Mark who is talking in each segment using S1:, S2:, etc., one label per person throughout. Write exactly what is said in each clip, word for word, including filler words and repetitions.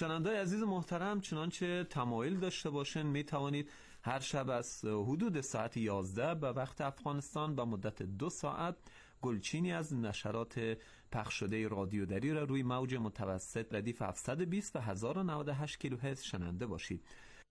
S1: شنونده‌های عزیز محترم، چنانچه تمایل داشته باشین می توانید هر شب از حدود ساعت یازده به وقت افغانستان به مدت دو ساعت گلچینی از نشرات پخش شده رادیو دری را روی موج متوسط ردیف هفتصد و بیست و هزار و نود و هشت کیلوهرتز شنونده باشید.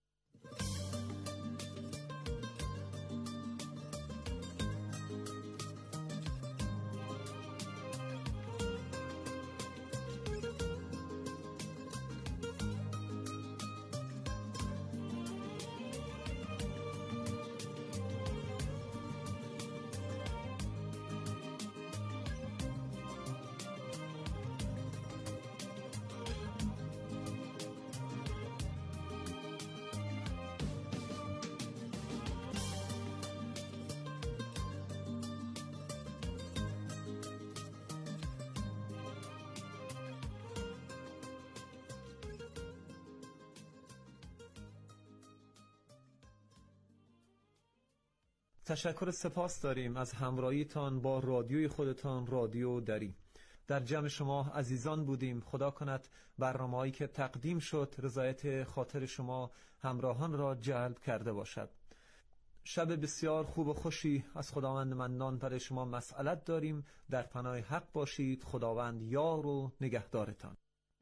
S1: تشکر سپاس داریم از همراهیتان با رادیوی خودتان، رادیو دری. در جمع شما عزیزان بودیم. خدا کند برنامه‌هایی که تقدیم شد رضایت خاطر شما همراهان را جلب کرده باشد. شب بسیار خوب و خوشی از خداوند منان برای شما مسئلت داریم. در پناه حق باشید. خداوند یار و نگهدارتان.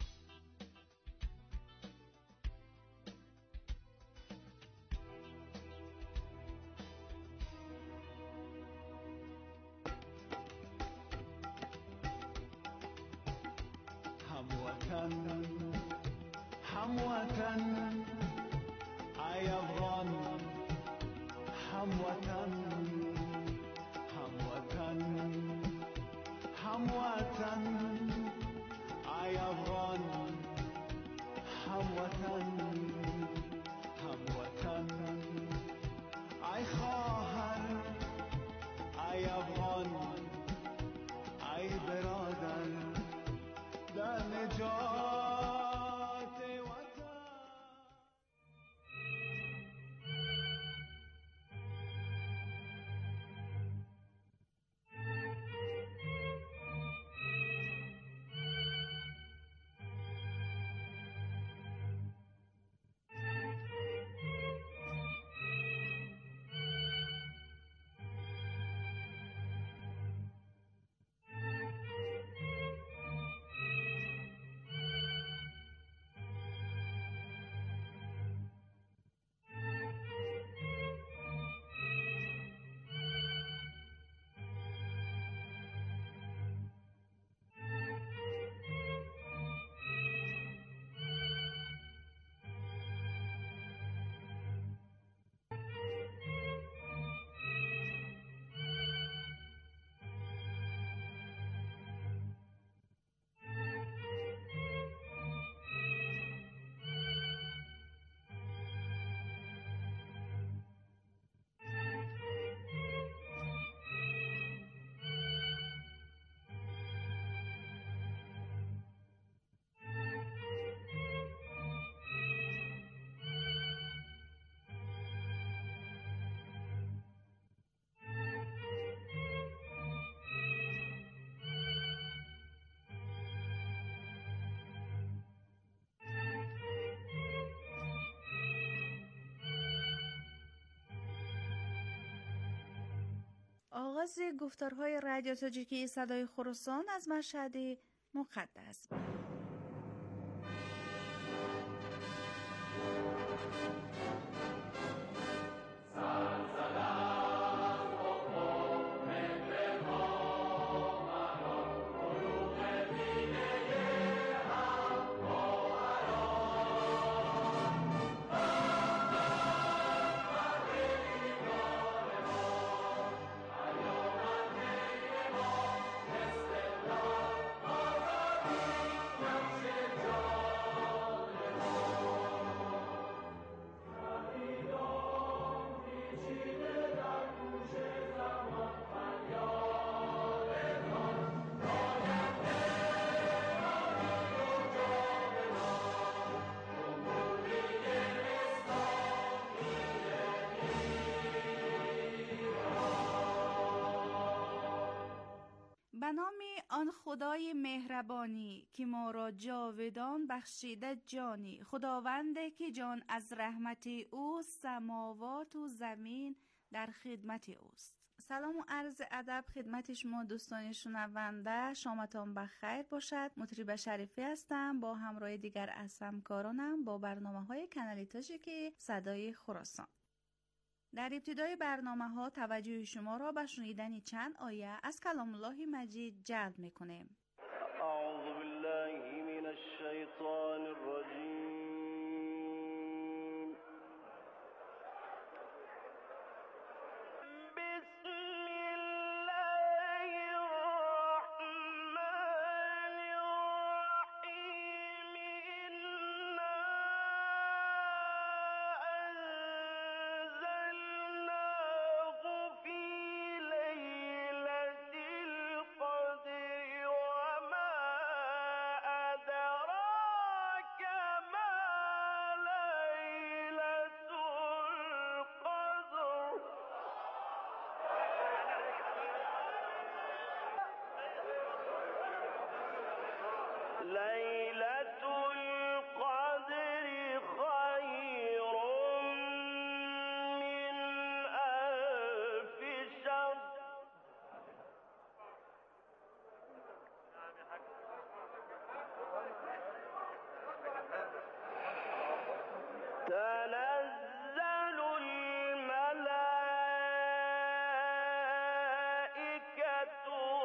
S2: هموطن هموطن ای افغان، هموطن هموطن هموطن ای افغان، هموطن هموطن ای خواهر، ای افغان، ای برادر در نجات وطن.
S3: آغاز گفتارهای رادیو تاجیکی صدای خراسان از مشهد مقدس.
S2: She
S3: به نام آن خدای مهربانی که ما را جاودان بخشیده جانی، خداونده که جان از رحمت او، سماوات و زمین در خدمت اوست. سلام و عرض ادب خدمت شما دوستان شنونده، شامتان بخیر باشد. مطرب شریفی هستم با همراه دیگر از همکارانم با برنامه های کانال تاجیکی صدای خراسان. در ابتدای برنامه ها توجه شما را به شنیدن چند آیه از کلام الله مجید جلب میکنیم.
S2: اعوذ بالله من الشیطان الرجیم. تنزل الملائكة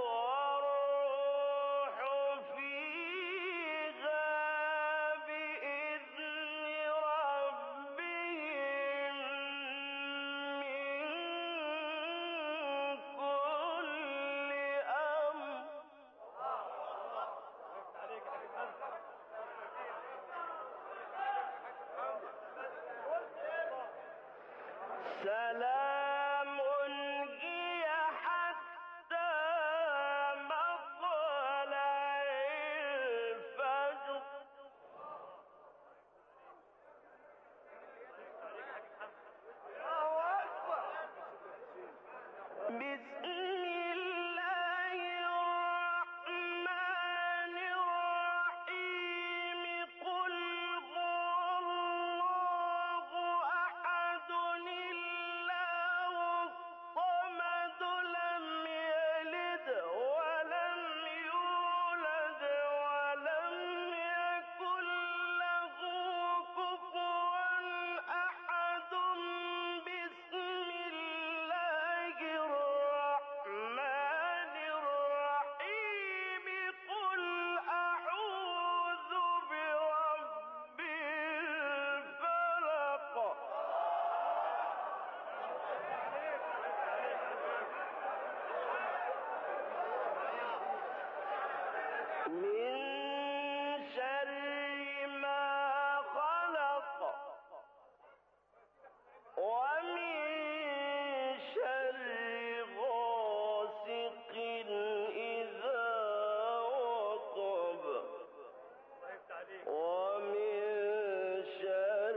S2: والروح فيها بإذن ربهم من كل أمر. سلام هي حتى مطلع الفجر. بسم الله الرحمن الرحيم. قل هو الله أحد الله الصمد لم يلد ولم يولد ولم يكن له كفوا أحد. بسم الله الرحمن الرحيم. قل أعوذ برب الفلق. من شر ما خلق ومن شر غاسق إذا وقب ومن شر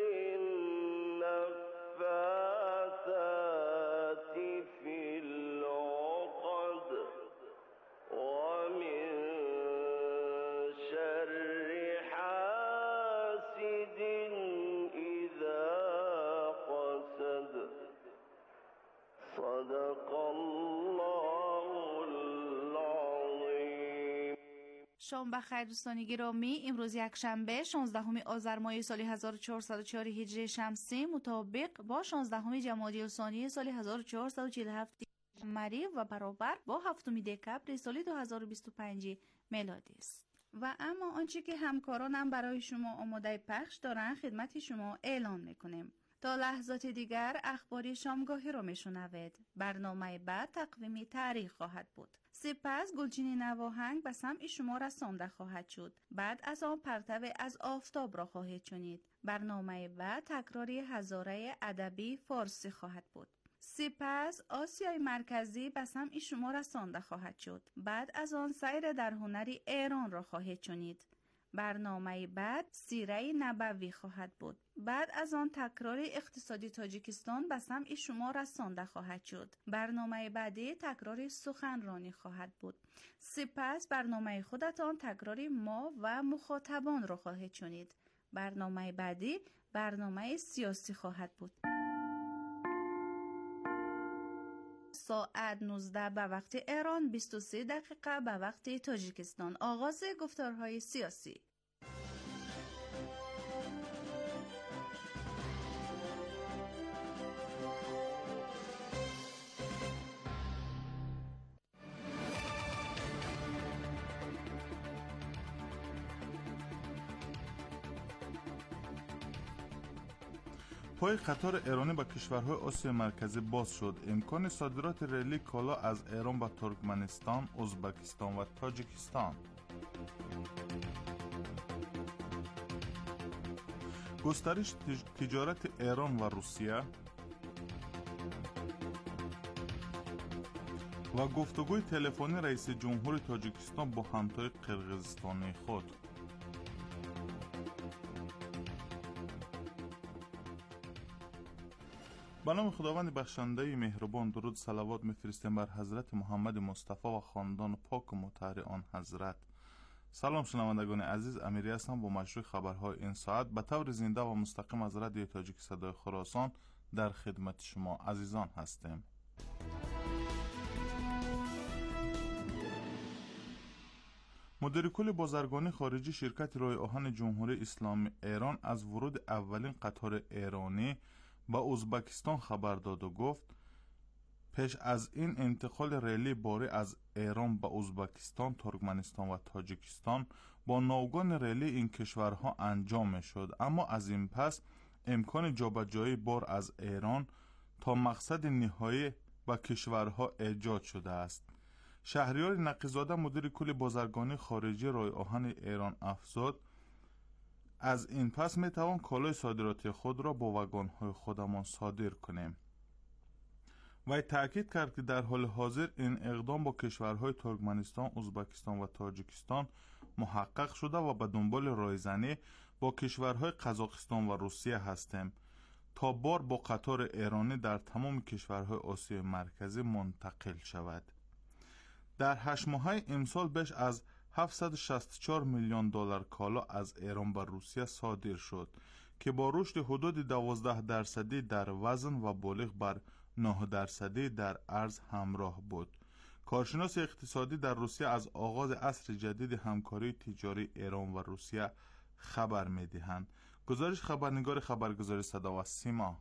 S2: النفاثات في العقد ومن شر حاسد إذا حسد. صدق الله العظیم.
S3: شام بخیر دوستان گرامی. امروز یک شنبه شانزدهم آذر ماه سال هزار و چهارصد و چهار هجری شمسی مطابق با شانزدهم جمادی الثانی سال هزار و چهارصد و چهل و هفت قمری و برابر با هفتم دکبر سال دو هزار و بیست و پنج میلادی است. و اما آنچه که همکارانم برای شما آماده پخش دارن خدمت شما اعلان میکنیم. تا لحظات دیگر اخباری شامگاهی را میشنوید. برنامه بعد تقویم تاریخ خواهد بود. سپس گلچین نواهنگ به سمع شما رسانده خواهد شد. بعد از آن پرتو از آفتاب را خواهید شنید. برنامه بعد تکراری هزاره ادبی فارسی خواهد بود. سپس آسیای مرکزی به سمع شما رسانده خواهد شد. بعد از آن سیر در هنر ایران را خواهید شنید. برنامه بعد سیره نبوی خواهد بود. بعد از آن تکرار اقتصادی تاجیکستان به سمع شما رسانده خواهد شد. برنامه بعدی تکرار سخنرانی خواهد بود. سپس برنامه خودتان تکرار ما و مخاطبان را خواهید شنید. برنامه بعدی برنامه سیاسی خواهد بود. ساعت نوزده به وقت ایران، بیست و سه دقیقه به وقت تاجیکستان. آغاز گفتارهای سیاسی.
S4: پای قطار ایرانی به کشورهای آسیا مرکزی باز شد. امکان صادرات ریلی کالا از ایران به ترکمنستان، ازبکستان و تاجیکستان. گسترش تجارت ایران و روسیه و گفتگوی تلفنی رئیس جمهور تاجیکستان با همتای قرقیزستانی خود. به نام خداوند بخشنده مهربان، درود صلوات میفرستیم بر حضرت محمد مصطفی و خاندان پاک و مطهر آن حضرت. سلام شنوندگان عزیز، امیری هستم با مشروع خبرهای این ساعت به طور زنده و مستقیم از رادیو تاجیک صدای خراسان در خدمت شما عزیزان هستیم. مدیر کل بازرگانی خارجی شرکت راه آهن جمهوری اسلامی ایران از ورود اولین قطار ایرانی با ازبکستان خبر داد و گفت پیش از این انتقال ریلی باری از ایران به ازبکستان، ترکمنستان و تاجیکستان با ناوگان ریلی این کشورها انجام می شد، اما از این پس امکان جابجایی بار از ایران تا مقصد نهایی به کشورها ایجاد شده است. شهریار نقیزاده مدیر کل بازرگانی خارجی راه آهن ایران افزود از این پس می توان کالای صادراتی خود را با واگن‌های خودمان صادر کنیم. و تأکید کرد که در حال حاضر این اقدام با کشورهای ترکمنستان، ازبکستان و تاجیکستان محقق شده و به دنبال رایزنی با کشورهای قزاقستان و روسیه هستیم تا بار با قطار ایرانی در تمام کشورهای آسیای مرکزی منتقل شود. در هشت ماهه امسال بیش از هفتصد و شصت و چهار میلیون دلار کالا از ایران به روسیه صادر شد که با رشد حدود دوازده درصدی در وزن و بالغ بر نه درصدی در ارز همراه بود. کارشناس اقتصادی در روسیه از آغاز عصر جدید همکاری تجاری ایران و روسیه خبر می‌دهند. گزارش خبرنگار خبرگزاری صدا و سیما.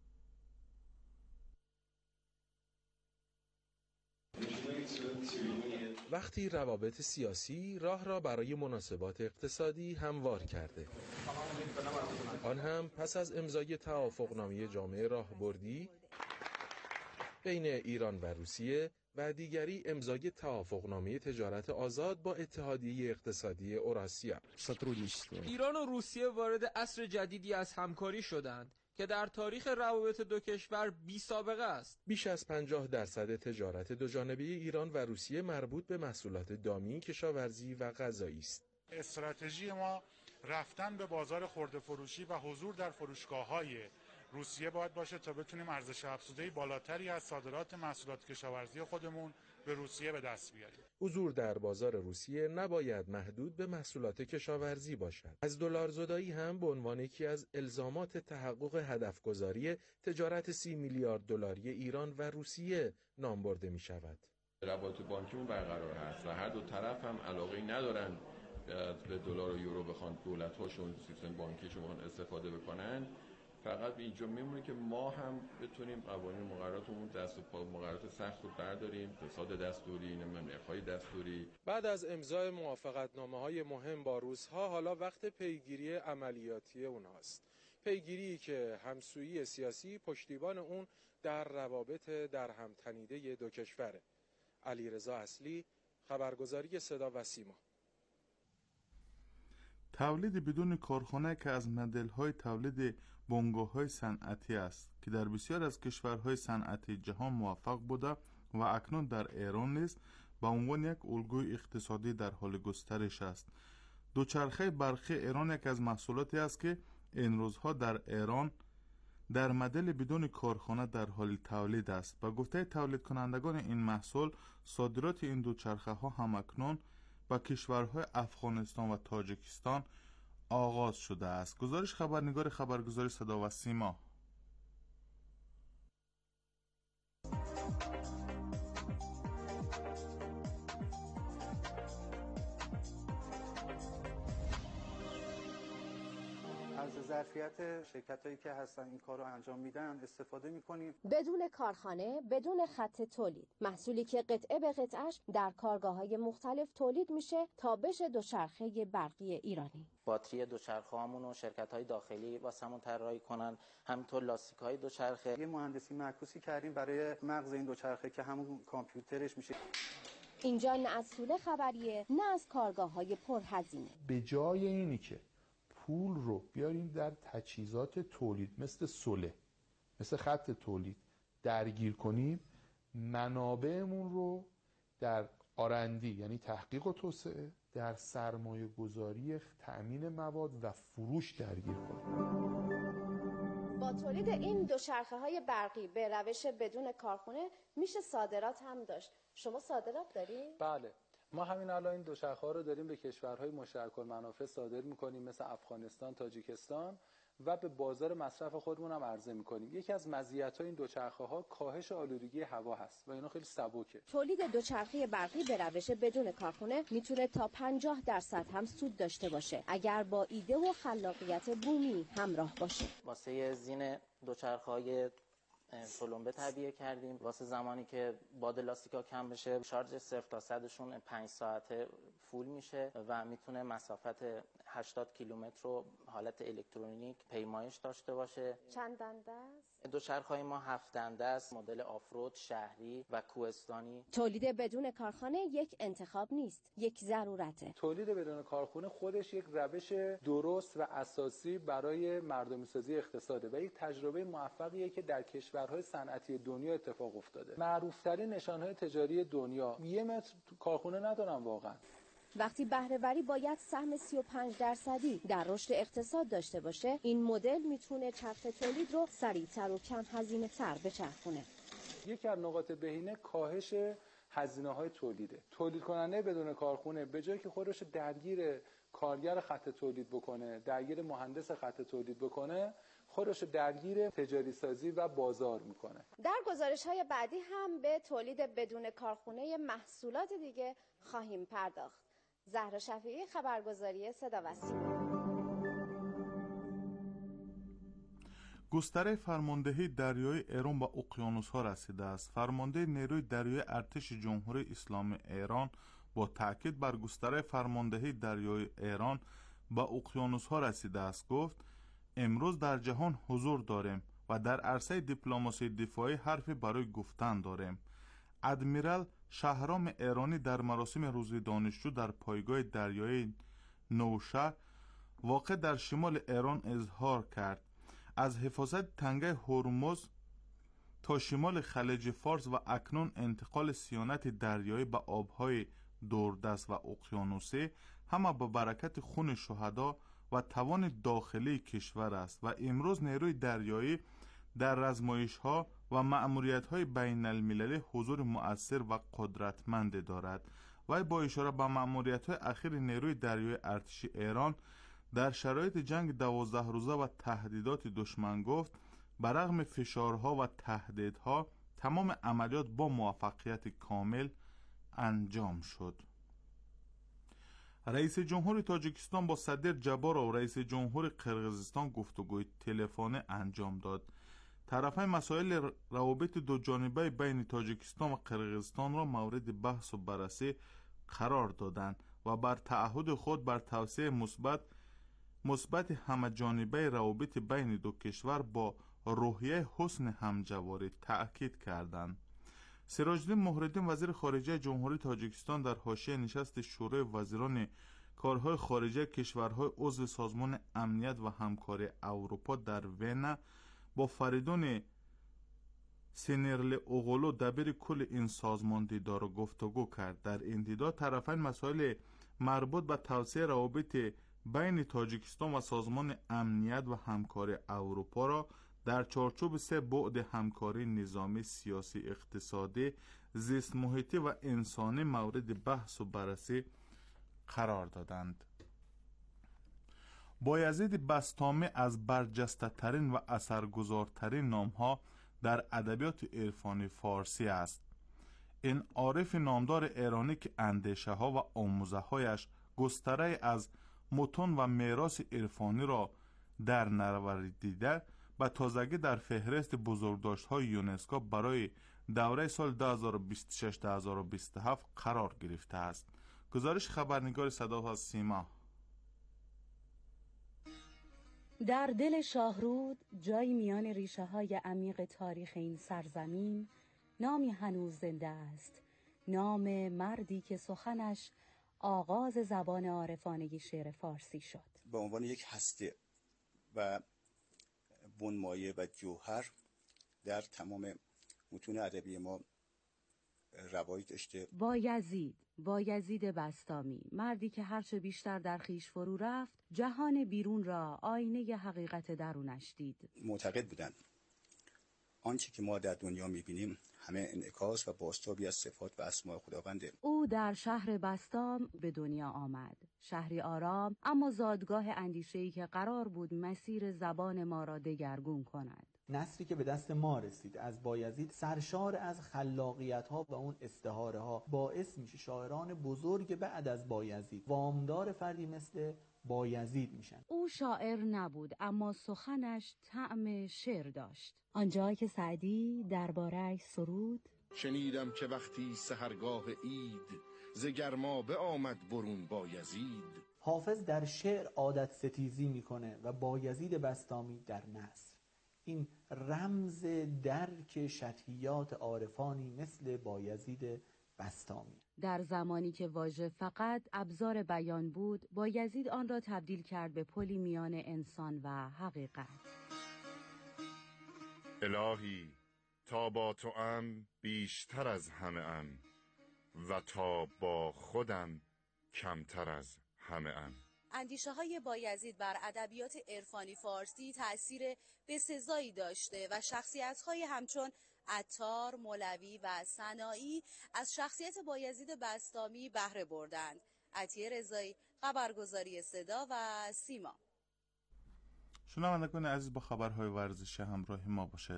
S5: وقتی روابط سیاسی راه را برای مناسبات اقتصادی هموار کرده، آن هم پس از امضای توافقنامه جامع راهبردی بین ایران و روسیه و دیگری امضای توافقنامه تجارت آزاد با اتحادیه اقتصادی اوراسیا.
S6: ایران و روسیه وارد عصر جدیدی از همکاری شدند که در تاریخ روابط دو کشور بی سابقه است.
S5: بیش از پنجاه درصد تجارت دوجانبه ایران و روسیه مربوط به محصولات دامی، کشاورزی و غذایی است.
S7: استراتژی ما رفتن به بازار خرده فروشی و حضور در فروشگاه‌های روسیه باید باشه تا بتونیم ارزش افزوده بالاتری از صادرات محصولات کشاورزی خودمون به روسیه به دست بیاریم.
S5: حضور در بازار روسیه نباید محدود به محصولات کشاورزی باشد. از دلار زدایی هم به عنوان یکی از الزامات تحقق هدفگذاری تجارت سی میلیارد دلاری ایران و روسیه نام برده می شود.
S8: روابط بانکیمون برقرار هست و هر دو طرف هم علاقه ندارن به دلار و یورو بخوان دولت‌هاشون سیستم بانکیشون استفاده بکنن. فقط اینجا میمونه که ما هم بتونیم قوانین مقرراتمون دست و پا مقررات سخت رو برداریم، اقتصاد دستوری، نرخ‌های دستوری.
S5: بعد از امضای موافقتنامه‌های مهم با روس‌ها، حالا وقت پیگیری عملیاتی اونهاست. پیگیری که همسویی سیاسی پشتیبان اون در روابط در هم تنیده دو کشوره. علیرضا اصلی، خبرگزاری صدا و سیما.
S4: تولید بدون کارخانه که از مدل‌های تولید بنگاه‌های صنعتی است که در بسیار از کشورهای صنعتی جهان موفق بوده و اکنون در ایران نیز به عنوان یک الگوی اقتصادی در حال گسترش است. دوچرخه برقی ایران یک از محصولاتی است که این روزها در ایران در مدل بدون کارخانه در حال تولید است. با گفته تولید کنندگان این محصول، صادرات این دوچرخه ها همکنون با کشورهای افغانستان و تاجیکستان آغاز شده است. گزارش خبرنگار خبرگزاری صدا و سیما.
S9: از ظرفیت شرکتایی که هستن این کار رو انجام میدن استفاده میکنیم.
S10: بدون کارخانه، بدون خط تولید، محصولی که قطعه به قطعش در کارگاه‌های مختلف تولید میشه تا بشه دوچرخه برقی ایرانی.
S11: باتری دوچرخه‌هامون رو شرکت‌های داخلی واسمون طراحی کنن، همینطور لاستیک‌های دوچرخه.
S9: یه مهندسی معکوسی کردیم برای مغز این دوچرخه که همون کامپیوترش میشه.
S10: اینجا نه از سوله خبریه، نه از کارگاه‌های پرهزینه.
S12: به جای اینی که پول رو بیاریم در تجهیزات تولید مثل سوله، مثل خط تولید درگیر کنیم، منابعمون رو در آرندی یعنی تحقیق و توسعه، در سرمایه گذاری تأمین مواد و فروش درگیر کنیم.
S10: با تولید این دوچرخه های برقی به روش بدون کارخونه میشه صادرات هم داشت. شما صادرات دارید؟
S13: بله، ما همین الان این دوچرخه‌ها رو داریم به کشورهای مشترک المنافع صادر می‌کنیم مثل افغانستان، تاجیکستان و به بازار مصرف خودمون هم عرضه می‌کنیم. یکی از مزیت‌های این دوچرخه‌ها کاهش آلودگی هوا هست و اینا خیلی سبکه.
S10: تولید دوچرخه برقی به روش بدون کارخونه میتونه تا پنجاه درصد هم سود داشته باشه اگر با ایده و خلاقیت بومی همراه باشه.
S11: واسه زین دوچرخه‌های تلمبه تعبیه کردیم واسه زمانی که باد لاستیکا کم بشه، شارژ صفر تا صدشون پنج ساعته فول میشه و میتونه مسافت هشتاد کیلومتر رو حالت الکترونیک پیمایش داشته باشه.
S10: چند دنده است؟
S11: دوچرخه‌های ما هفت دنده است، مدل آفرود، شهری و کوهستانی.
S10: تولید بدون کارخانه یک انتخاب نیست، یک ضرورته.
S13: تولید بدون کارخانه خودش یک روش درست و اساسی برای مردمی‌سازی اقتصاده و یک تجربه موفقیه که در کشورهای صنعتی دنیا اتفاق افتاده. معروف‌ترین نشان‌های تجاری دنیا یه متر کارخانه ندارن واقعا.
S10: وقتی بهره‌وری باید سهم سی و پنج درصدی در رشد اقتصاد داشته باشه، این مدل میتونه چرخ تولید رو سریعتر و کم هزینه تر بچرخونه.
S13: یکی از نقاط بهینه کاهش هزینه‌های تولیده. تولید کننده بدون کارخونه به جای که خودش درگیر کارگر خط تولید بکنه، درگیر مهندس خط تولید بکنه، خودش درگیر تجاری سازی و بازار میکنه.
S10: در گزارش‌های بعدی هم به تولید بدون کارخونه محصولات دیگه خواهیم پرداخت. زهرا شفیعی، خبرگزاری صدا و سیما.
S4: گستره فرماندهی دریای ایران با اقیانوس‌ها رسیده است. فرمانده نیروی دریایی ارتش جمهوری اسلامی ایران با تاکید بر گستره فرماندهی دریای ایران با اقیانوس‌ها رسیده است گفت: امروز در جهان حضور داریم و در عرصه دیپلماسی دفاعی حرفی برای گفتن داریم. ادمیرال شهرام ایرانی در مراسم روز دانشجو در پایگاه دریایی نوشهر واقع در شمال ایران اظهار کرد از حفاظت تنگه هرمز تا شمال خلیج فارس و اکنون انتقال صیانت دریایی به آبهای دوردست و اقیانوسی همه با برکت خون شهدا و توان داخلی کشور است و امروز نیروی دریایی در رزمایش‌ها و مأموریت‌های بین المللی حضور مؤثر و قدرتمند دارد. و با اشاره به مأموریت‌های اخیر نیروی دریایی ارتش ایران در شرایط جنگ دوازده روزه و تهدیدات دشمن گفت: برغم فشارها و تهدیدها تمام عملیات با موفقیت کامل انجام شد. رئیس جمهور تاجیکستان با صدر جبارov و رئیس جمهور قرقیزستان گفتگوی تلفنی انجام داد. طرفین مسائل روابط دو جانبه بین تاجیکستان و قرقیزستان را مورد بحث و بررسی قرار دادند و بر تعهد خود بر توسعه مثبت مثبت همه جانبه روابط بین دو کشور با روحیه حسن همجواری تأکید کردند. سراجالدین مهرالدین وزیر خارجه جمهوری تاجیکستان در حاشیه نشست شورای وزیران کارهای خارجه کشورهای عضو سازمان امنیت و همکاری اروپا در وینا با فریدون سینرل اوغلو دبیر کل این سازمان دیدار و گفتگو کرد. در این دیدار طرفین مسائل مربوط به توسعه روابط بین تاجیکستان و سازمان امنیت و همکاری اروپا را در چارچوب سه بعد همکاری نظامی، سیاسی، اقتصادی، زیست محیطی و انسانی مورد بحث و بررسی قرار دادند. بایزید بسطامی از برجسته ترین و اثرگذارترین نامها در ادبیات عرفانی فارسی است. این عارف نامدار ایرانی که اندیشه ها و آموزه هایش گستره از متون و میراث عرفانی را در نوردیده به تازگی در فهرست بزرگداشت‌های یونسکو برای دوره سال دو هزار و بیست و شش تا دو هزار و بیست و هفت قرار گرفته است. گزارش خبرنگار صدا از سیما.
S14: در دل شاهرود، جایی میان ریشه های عمیق تاریخ این سرزمین، نامی هنوز زنده است. نام مردی که سخنش آغاز زبان عارفانه شعر فارسی شد.
S15: به عنوان یک هسته و بنمایه و جوهر در تمام متون ادبی ما روایی داشته.
S14: بایزید، بایزید بسطامی، مردی که هرچه بیشتر در خیش فرو رفت، جهان بیرون را آینه حقیقت درونش دید.
S15: معتقد بودند آنچه که ما در دنیا می‌بینیم همه انعکاس و بازتابی از صفات و اسماء خداونده.
S14: او در شهر بسطام به دنیا آمد، شهری آرام اما زادگاه اندیشه‌ای که قرار بود مسیر زبان ما را دگرگون کند.
S16: نثری که به دست ما رسید از بایزید سرشار از خلاقیت ها و اون استعاره ها باعث میشه شاعران بزرگ بعد از بایزید وامدار فردی مثل بایزید میشن.
S14: او شاعر نبود اما سخنش طعم شعر داشت. آنجا که سعدی درباره‌اش سرود:
S17: شنیدم که وقتی سحرگاه عید ز گرمابه آمد برون بایزید.
S16: حافظ در شعر عادت ستیزی میکنه و بایزید بسطامی در نثر. این رمز درک شطحیات عارفانی مثل بایزید بسطامی.
S14: در زمانی که واژه فقط ابزار بیان بود، بایزید آن را تبدیل کرد به پلی میان انسان و حقیقت.
S17: الهی تا با تو ام بیشتر از همه ام و تا با خودم کمتر از همه ام.
S18: اندیشه های بایزید بر ادبیات عرفانی فارسی تأثیر بسزایی داشته و شخصیت های همچون عطار، مولوی و سنایی از شخصیت بایزید بسطامی بهره بردند. عطیه رضایی، خبرگزاری صدا و سیما.
S4: شنوندگان عزیز، با خبرهای ورزشی همراه ما باشید.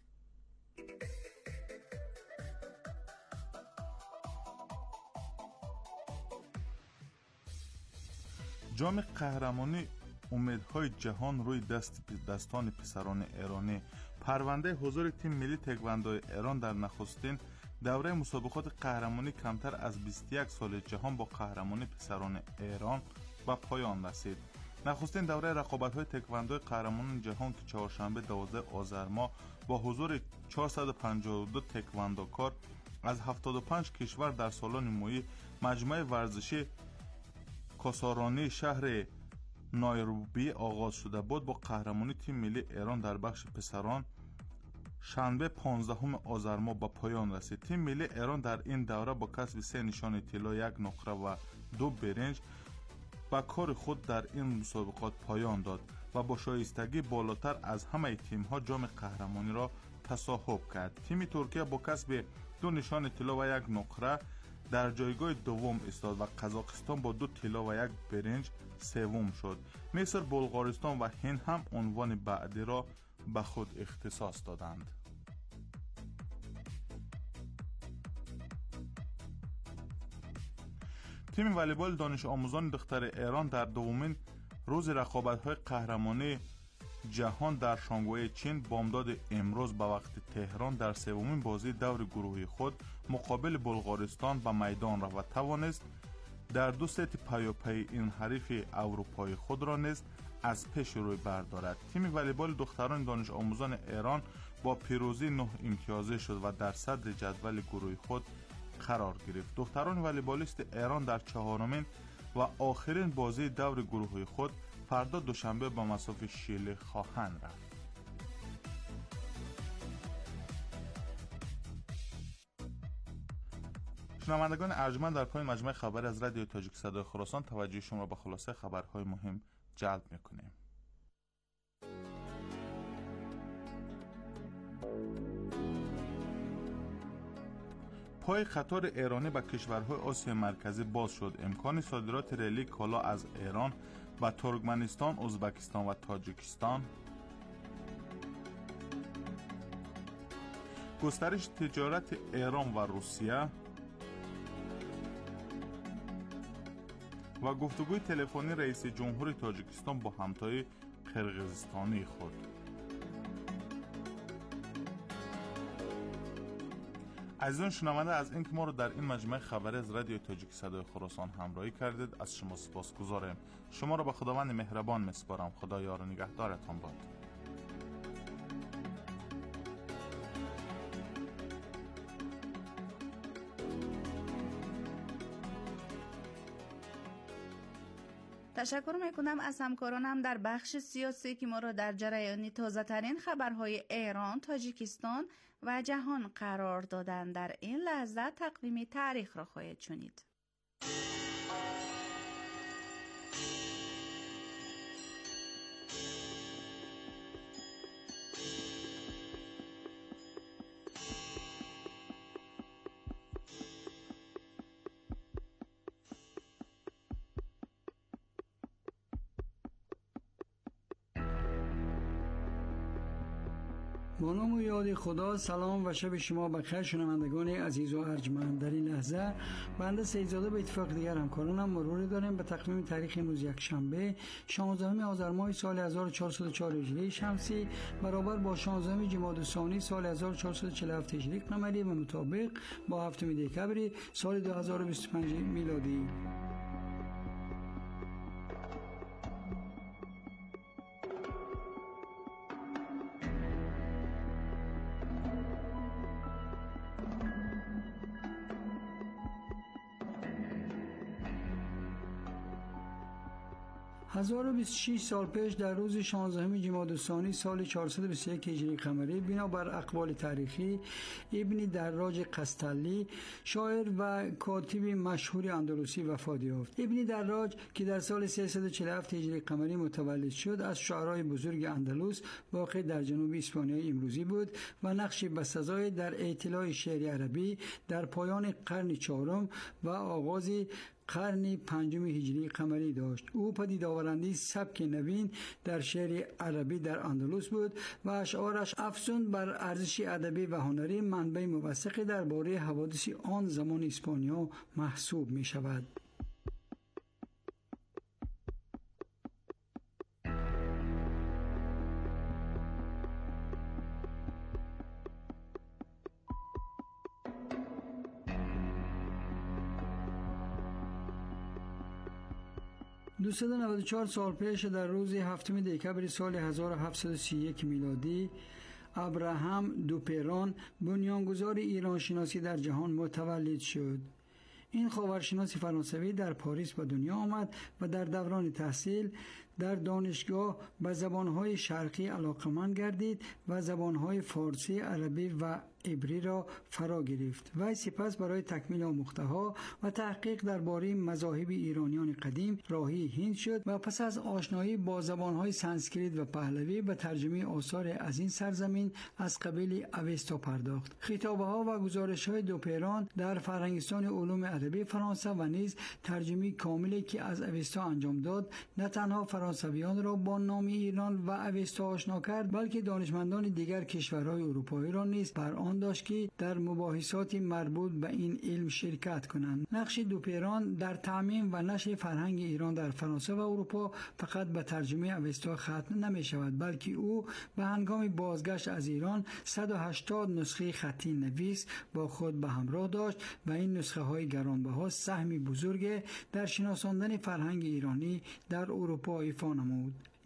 S4: جام قهرمانی امیدهای جهان روی دست دستان پسران ایرانی. پرونده حضور تیم ملی تکواندو ایران در نخستین دوره مسابقات قهرمانی کمتر از بیست و یک سال جهان با قهرمانی پسران ایران به پایان رسید. نخستین دوره رقابت‌های تکواندو قهرمانان جهان که چهارشنبه دوازده آذر ماه با حضور چهارصد و پنجاه و دو تکواندوکار از هفتاد و پنج کشور در سالن مایی مجمع ورزشی کاسارانی شهر نایروبی آغاز شده بود. با قهرمانی تیم ملی ایران در بخش پسران شنبه پانزدهم آذر ماه به پایان رسید. تیم ملی ایران در این دوره با کسب سه نشان طلا، یک نقره و دو برنج با کار خود در این مسابقات پایان داد و با شایستگی بالاتر از همه تیم‌ها جام قهرمانی را تصاحب کرد. تیم ترکیه با کسب دو نشان طلا و یک نقره در جایگاه دوم ایستاد و قزاقستان با دو طلا و یک برنج سوم شد. مصر، بلغارستان و هند هم عنوان بعدی را به خود اختصاص دادند. تیم والیبال دانش آموزان دختر ایران در دومین روز رقابت‌های قهرمانی جهان در شانگهای چین بامداد امروز به وقت تهران در سومین بازی دور گروهی خود مقابل بلغارستان به میدان رفت و توانست در دو ست پیاپی این حریف اروپایی خود را نیز از پیش روی بردارد. تیم والیبال دختران دانش آموزان ایران با پیروزی نه امتیازی شد و در صدر جدول گروهی خود قرار گرفت. دختران والیبالیست ایران در چهارمین و آخرین بازی دور گروهی خود فردا دوشنبه به مصاف شیلی خواهند رفت. شنوندگان ارجمند، در پایان مجموعه خبری از رادیو تاجیک صدای خراسان توجه شما را به خلاصه خبرهای مهم جلب می‌کنیم. پای قطار ایرانی به کشورهای آسیا مرکزی باز شد. امکان صادرات ریلی کالا از ایران به ترکمنستان، ازبکستان و تاجیکستان. گسترش تجارت ایران و روسیه و گفتگوی تلفنی رئیس جمهور تاجیکستان با همتای قرقیزستانی خود. عزیزان شنونده، از اینکه ما رو در این مجموعه خبری از رادیو تاجیک صدای خراسان همراهی کردید از شما سپاسگزارم. شما را به خداوند مهربان میسپارم. خدا یار و نگهدارتان باد.
S3: تشکر میکنم از همکارانم در بخش سیاسی که ما را در جریان تازه ترین خبرهای ایران، تاجیکستان و جهان قرار دادن. در این لحظه تقویم تاریخ را خواهید شنید.
S19: با نام و یاد خدا، سلام و شب شما بخیر شنوندگان عزیز و ارجمند. در این لحظه بنده سیدزاده به اتفاق دیگر همکارانم مروری داریم به تقویم تاریخ امروز یک شنبه شانزدهم آذر ماه سال هزار و چهارصد و چهار هجری شمسی برابر با شانزدهم جمادی الثانی سال هزار و چهارصد و چهل و هفت هجری قمری و مطابق با هفتم دکبر سال دو هزار و بیست و پنج میلادی. هزار و بیست و شش سال پیش در روز شانزدهم جمادی الثانی سال چهارصد و بیست و یک هجری قمری بنابر اقوال تاریخی ابن دراج قسطلی شاعر و کاتب مشهور اندلسی وفات یافت. ابن دراج که در سال سیصد و چهل و هفت هجری قمری متولد شد از شاعرای بزرگ اندلس واقع در جنوب اسپانیای امروزی بود و نقش بسزای در اطلاع شعر عربی در پایان قرن چهارم و آغاز قرن پنجم هجری قمری داشت. او پدید آورنده سبک نوین در شعر عربی در اندلس بود و اشعارش افزون بر ارزش ادبی و هنری منبع موثقی درباره حوادث آن زمان اسپانیا محسوب می شود. دویست و نود و چهار سال پیش در روز هفتم دکبر سال هزار و هفتصد و سی و یک میلادی ابراهام دوپران بنیانگذار ایران شناسی در جهان متولد شد. این خاورشناس فرانسوی در پاریس به دنیا آمد و در دوران تحصیل در دانشگاه به زبانهای شرقی علاقمند گردید و زبانهای فارسی، عربی و عبری را فرا گرفت. و سپس برای تکمیل آموخته‌ها و تحقیق درباره مذاهب ایرانیان قدیم راهی هند شد و پس از آشنایی با زبانهای سانسکریت و پهلوی به ترجمه آثار از این سرزمین از قبیل اوستا پرداخت. خطابه‌ها و گزارش‌های دوپران در فرهنگستان علوم ادبی فرانسه و نیز ترجمه کاملی که از اوستا انجام داد نه تنها فرانسویان را با نام ایران و اوستا آشنا کرد، بلکه دانشمندان دیگر کشورهای اروپایی را نیز بر آن داشت که در مباحثات مربوط به این علم شرکت کنند. نقش دوپران در تعمیم و نشر فرهنگ ایران در فرانسه و اروپا فقط به ترجمه اوستا ختم نمی شود، بلکه او به هنگام بازگشت از ایران صد و هشتاد نسخه خطی نویس با خود به همراه داشت و این نسخه های گرانبها سهمی بزرگ در شناساندن فرهنگ ایرانی در اروپا ایفا نمود.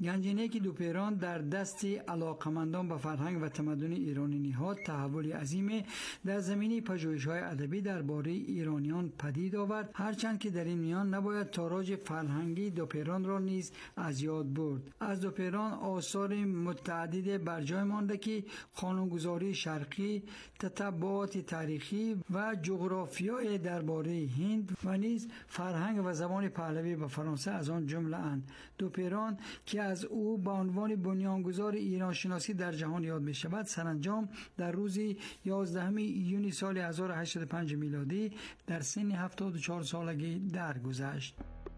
S19: گنجینه که دوپیران در دست علاقمندان به فرهنگ و تمدن ایرانی نهاد تحول عظیم در زمینه پژوهش‌های ادبی درباره ایرانیان پدید آورد، هرچند که در این میان نباید تاراج فرهنگی دوپیران را نیز از یاد برد. از دوپیران آثار متعدد بر جای مانده که قانونگذاری شرقی، تتبعات تاریخی و جغرافیای درباره هند و نیز فرهنگ و زبان پهلوی و فرانسه از آن جمله اند. دوپیران که از او به عنوان بنیانگذار ایران شناسی در جهان یاد می شود، سرانجام در روز یازدهم ایون سال هزار و هشتصد و پنج میلادی در سن هفتاد و چهار سالگی درگذشت.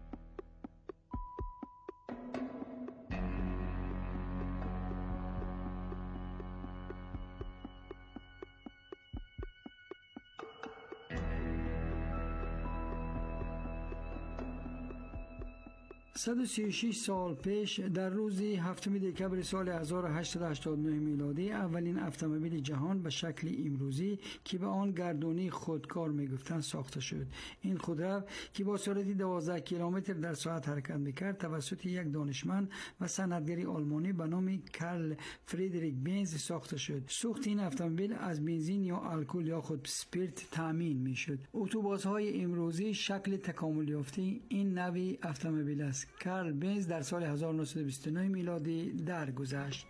S19: صد و سی و شش سال پیش در روز هفتم دکبر سال هزار و هشتصد و هشتاد و نه میلادی اولین اتومبیل جهان به شکل امروزی که به آن گردونی خودکار میگفتند ساخته شد. این خودرو که با سرعت دوازده کیلومتر در ساعت حرکت میکرد توسط یک دانشمند و صنعتگر آلمانی به نام کارل فریدریک بنز ساخته شد. سوخت این اتومبیل از بنزین یا الکل یا خود اسپریت تامین میشد. اتوبوس‌های امروزی شکل تکامل یافته این نوع اتومبیل است. کارل بنز در سال هزار و نهصد و بیست و نه میلادی درگذشت.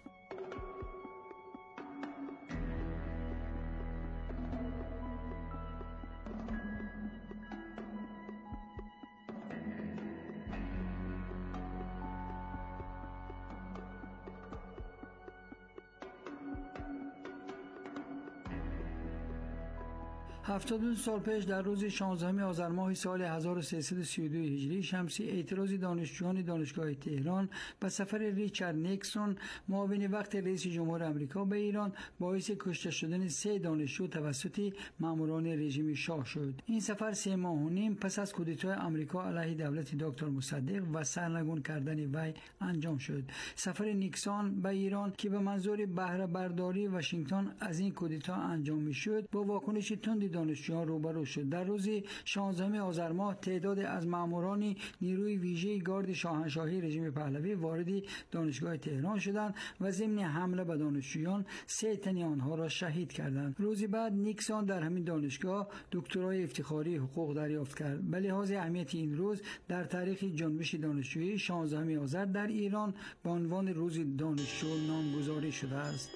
S19: هفتاد و دو سال پیش در روز شانزدهم آذر ماه سال هزار و سیصد و سی و دو هجری شمسی اعتراض دانشجویان دانشگاه تهران به سفر ریچارد نیکسون معاون وقت رئیس جمهور آمریکا به ایران باعث کشته شدن سه دانشجو توسط ماموران رژیم شاه شد. این سفر سه ماه و نیم پس از کودتای آمریکا علیه دولت دکتر مصدق و سرنگون کردن وی انجام شد. سفر نیکسون به ایران که به منظور بهره برداری واشنگتن از این کودتا انجام میشد با واکنش تند دانشجویان روبرو شد. در روز شانزدهم آذر ماه تعداد از ماموران نیروی ویژه گارد شاهنشاهی رژیم پهلوی وارد دانشگاه تهران شدند و ضمن حمله به دانشجویان سه تن آنها را شهید کردند. روزی بعد نیکسون در همین دانشگاه دکترای افتخاری حقوق دریافت کرد. به لحاظ اهمیت این روز در تاریخ جنبش دانشجویی شانزدهم آذر در ایران به عنوان روز دانشجو نامگذاری شده است.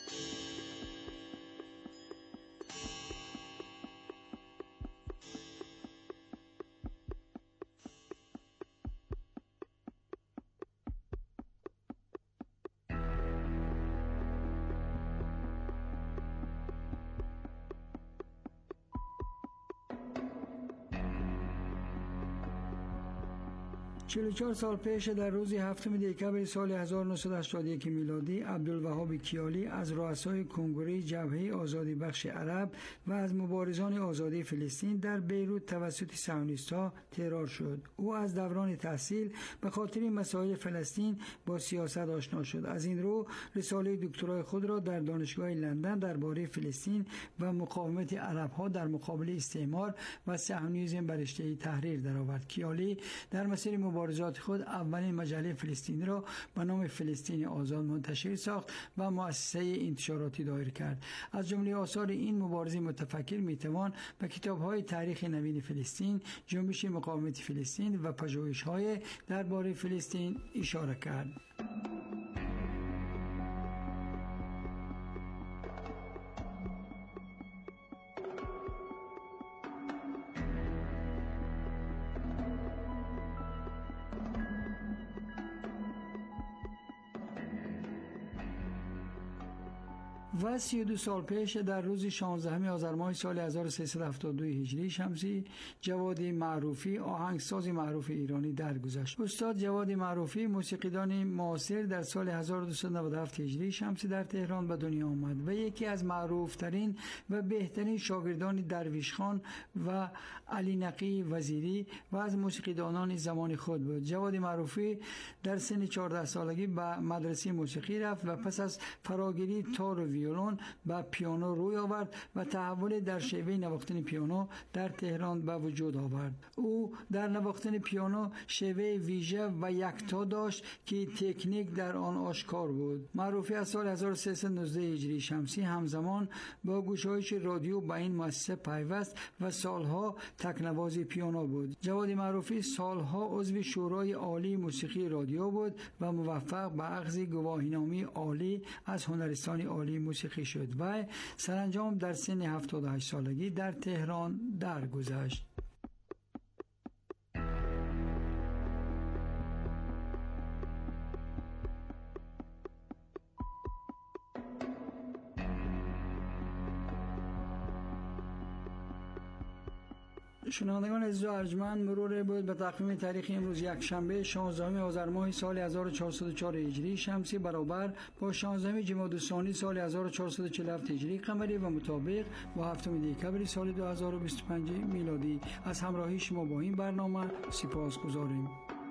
S19: چهل و چهار سال پیش در روز هفتم دکبر سال هزار و نهصد و هشتاد و یک میلادی عبدالوهاب کیالی از رؤسای کنگره جبهه آزادی بخش عرب و از مبارزان آزادی فلسطین در بیروت توسط صهیونیست‌ها ترور شد. او از دوران تحصیل به خاطر مسائل فلسطین با سیاست آشنا شد. از این رو رساله دکترای خود را در دانشگاه لندن درباره فلسطین و مقاومت عرب‌ها در مقابل استعمار و صهیونیسم بر رشته تحریر درآورد. کیالی در مسیر مبارزات خود اولین مجله فلسطینی را به نام فلسطین آزاد منتشر ساخت و مؤسسه انتشاراتی دایر کرد. از جمله آثار این مبارز متفکر میتوان به کتاب‌های تاریخ نوین فلسطین، جنبش مقاومت فلسطین و پژوهش‌های درباره فلسطین اشاره کرد. و سی و دو سال پیش در روز شانزدهم آذر ماه سال هزار و سیصد و هفتاد و دو هجری شمسی جواد معروفی آهنگساز معروف ایرانی درگذشت. استاد جواد معروفی موسیقیدان معاصر در سال هزار و دویست و نود و هفت هجری شمسی در تهران به دنیا آمد و یکی از معروفترین و بهترین شاگردان درویش خان و علی نقی وزیری و از موسیقیدانان زمان خود بود. جواد معروفی در سن چهارده سالگی به مدرسه موسیقی رفت و پس از فراگیری تار و ویولن ویولون به پیانو روی آورد و تحول در شیوه نواختن پیانو در تهران به وجود آورد. او در نواختن پیانو شیوه ویژه و یکتا داشت که تکنیک در آن آشکار بود. معروفی از سال هزار و سیصد و نوزده هجری شمسی همزمان با گشایش رادیو به این مؤسسه پیوست و سالها تکنواز پیانو بود. جواد معروفی سالها عضو شورای عالی موسیقی رادیو بود و موفق به اخذ گواهینامه عالی از هنرستان عالی موسیقی شد و سرانجام در سن هفتاد و هشت سالگی در تهران درگذشت. شنوندگان عزیز و ارجمند، مرور بود به تقویم تاریخی امروز یکشنبه شانزدهم آذر ماه سال هزار و چهارصد و چهار هجری شمسی برابر با شانزدهم جمادی الثانی سال هزار و چهارصد و چهل و هفت هجری قمری و مطابق با هفتم دکبر سال دو هزار و بیست و پنج میلادی. از همراهی شما با این برنامه سپاسگزاریم.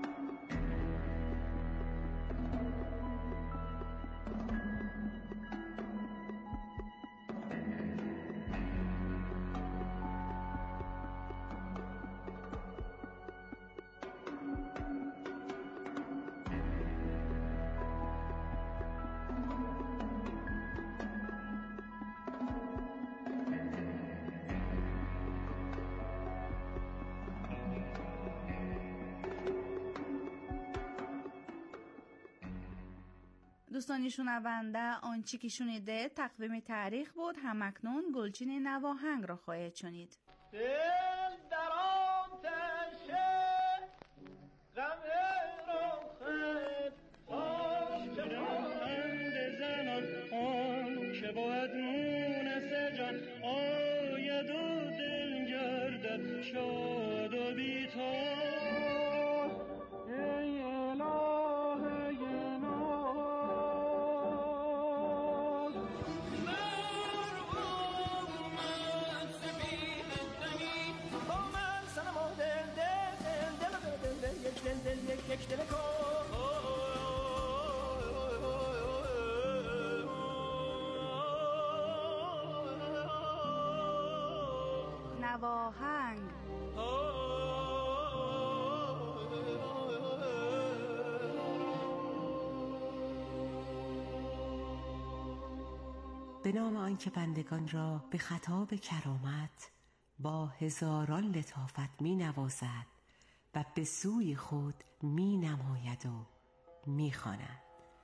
S3: دوستانی شنونده، آنچه که شنیده تقویم تاریخ بود. همکنون گلچین نواهنگ را خواهید شنید.
S2: دل در آتش غم رخت آشکند زنان آن که بود مونس جان آید و دل گردد شاد و بی‌تاب. ای
S3: نواهنگ
S20: به نام آنکه بندگان را به خطاب کرامت با هزاران لطافت می نوازد و به سوی خود می نماید و می خواند.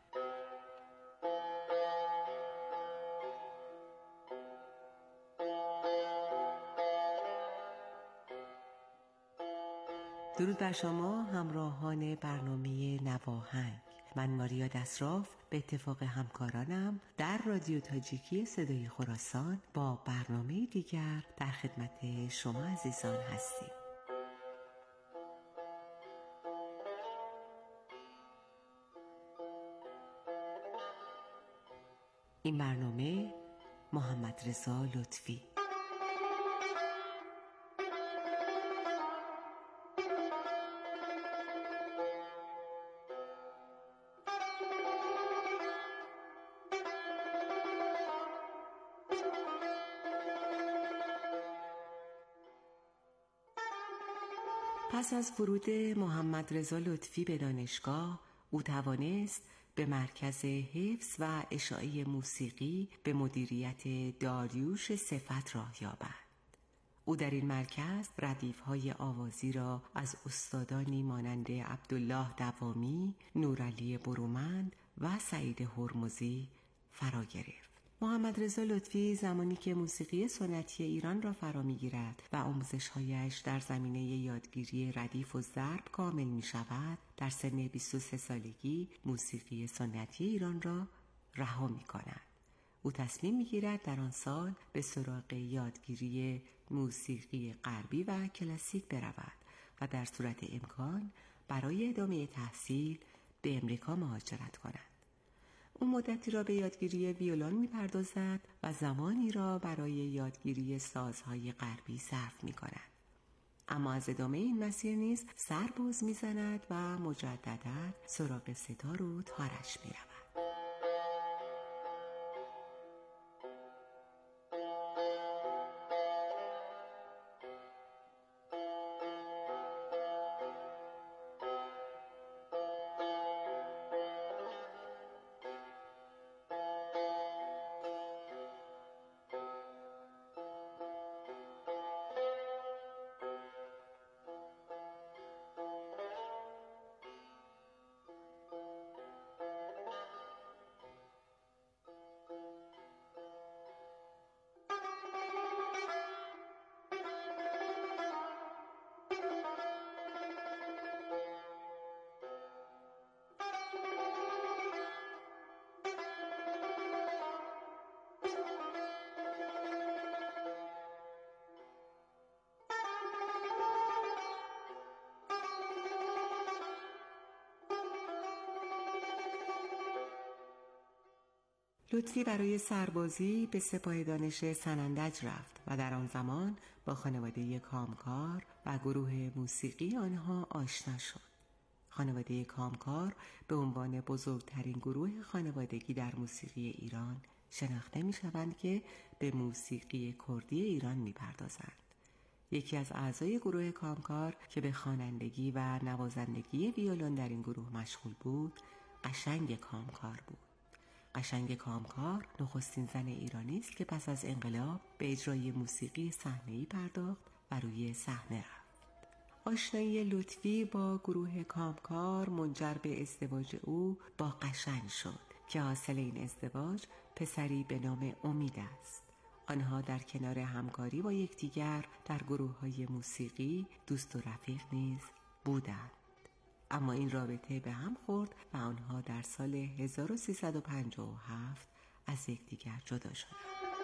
S20: درود بر شما همراهان برنامه نواهنگ. من ماریا دسراف به اتفاق همکارانم در رادیو تاجیکی صدای خراسان با برنامه دیگر در خدمت شما عزیزان هستیم. این برنامه محمد رضا لطفی. پس از ورود محمد رضا لطفی به دانشگاه، او توانست به مرکز حفظ و اشاعه موسیقی به مدیریت داریوش صفت راه یابد. او در این مرکز ردیف‌های آوازی را از استادانی مانند عبدالله دوامی، نورعلی برومند و سعید هرمزی فرا گرفت. محمد رضا لطفی زمانی که موسیقی سنتی ایران را فرا می‌گیرد و آموزش‌هایش در زمینه یادگیری ردیف و ضرب کامل می‌شود، در سن بیست و سه سالگی موسیقی سنتی ایران را رها می‌کند. او تصمیم می‌گیرد در آن سال به سراغ یادگیری موسیقی غربی و کلاسیک برود و در صورت امکان برای ادامه تحصیل به امریکا مهاجرت کند. او مدتی را به یادگیری ویولون می‌پردازد و زمانی را برای یادگیری سازهای غربی صرف می‌کند. اما از ادامه این مسیر نیز سر باز می‌زند و مجدداً سراغ ستار و تارش می‌رود. لطفی برای سربازی به سپاه دانش سنندج رفت و در آن زمان با خانواده کامکار و گروه موسیقی آنها آشنا شد. خانواده کامکار به عنوان بزرگترین گروه خانوادگی در موسیقی ایران شناخته می شوند که به موسیقی کردی ایران می پردازند. یکی از اعضای گروه کامکار که به خوانندگی و نوازندگی ویولن در این گروه مشغول بود، قشنگ کامکار بود. قشنگ کامکار نخستین زن ایرانی است که پس از انقلاب به اجرای موسیقی صحنه‌ای پرداخت و روی صحنه رفت. آشنایی لطفی با گروه کامکار منجر به ازدواج او با قشنگ شد که حاصل این ازدواج پسری به نام امید است. آنها در کنار همکاری با یکدیگر در گروه‌های موسیقی دوست و رفیق نیز بودند. اما این رابطه به هم خورد و آنها در سال هزار و سیصد و پنجاه و هفت از یکدیگر جدا شدند.